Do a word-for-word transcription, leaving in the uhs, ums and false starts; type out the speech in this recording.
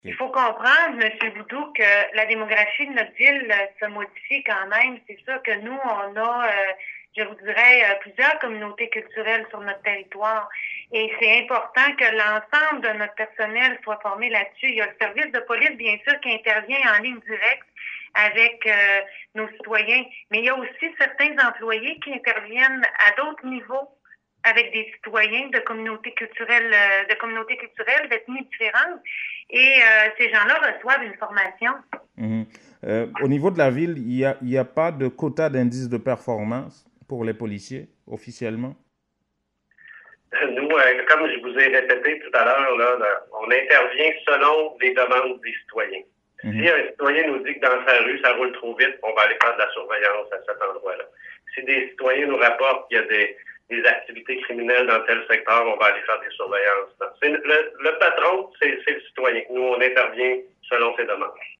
Il OK. faut comprendre, M. Boudou, que la démographie de notre ville euh, se modifie quand même. C'est sûr que nous, on a, euh, je vous dirais, euh, plusieurs communautés culturelles sur notre territoire. Et c'est important que l'ensemble de notre personnel soit formé là-dessus. Il y a le service de police, bien sûr, qui intervient en ligne directe avec euh, nos citoyens, mais il y a aussi certains employés qui interviennent à d'autres niveaux avec des citoyens de communautés culturelles, euh, de communautés culturelles, d'ethnies différentes. Et euh, ces gens-là reçoivent une formation. Mhm. Euh, au niveau de la ville, il n'y a, il y a pas de quota d'indice de performance pour les policiers, officiellement? Nous, euh, comme je vous ai répété tout à l'heure, là, là, on intervient selon les demandes des citoyens. Si Mhm. un citoyen nous dit que dans sa rue, ça roule trop vite, on va aller faire de la surveillance à cet endroit-là. Si des citoyens nous rapportent qu'il y a des, des activités criminelles dans tel secteur, on va aller faire des surveillances. C'est le, le patron, c'est, c'est le citoyen. Nous, on intervient selon ses demandes.